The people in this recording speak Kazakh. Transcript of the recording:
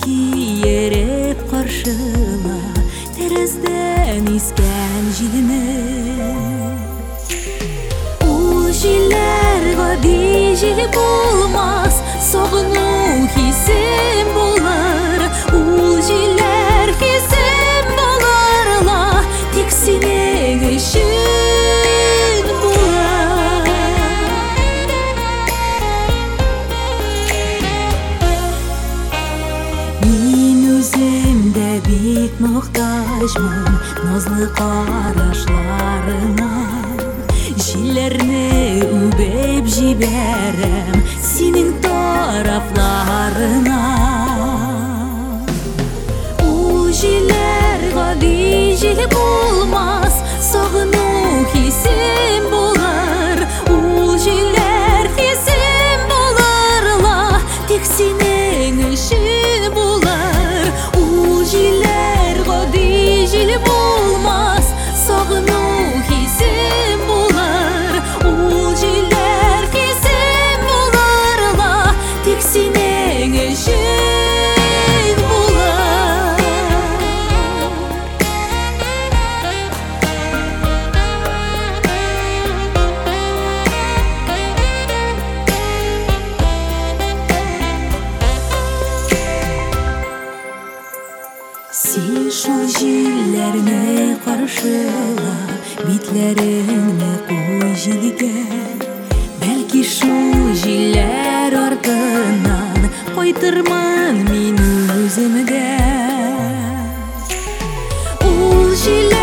кийереп каршыла терезden искен жилине. Ул жилер гади жил болмас, согынуу хисим болар. Ул жилер хисим боларла, тик сенин ишин болар. Мен өзім де бик мохтажмын назлы карашларыңа. Жилерне үбеп жиберем синең тарафларыңа. Ул жилер гади жил булмас, сагынуу хисим булар. Ул жилер хисим буларла, тик синең ишин булар. Ул жилер гади жил булмас, сагынуу хисим булар. Ул жилер хисим буларла, тик синең ишин булар. Сен шул жилерне каршыла, битлереңне куй жилге. Бәлки шул жилер артынан кайтырмын мин үземгә. Ул жилер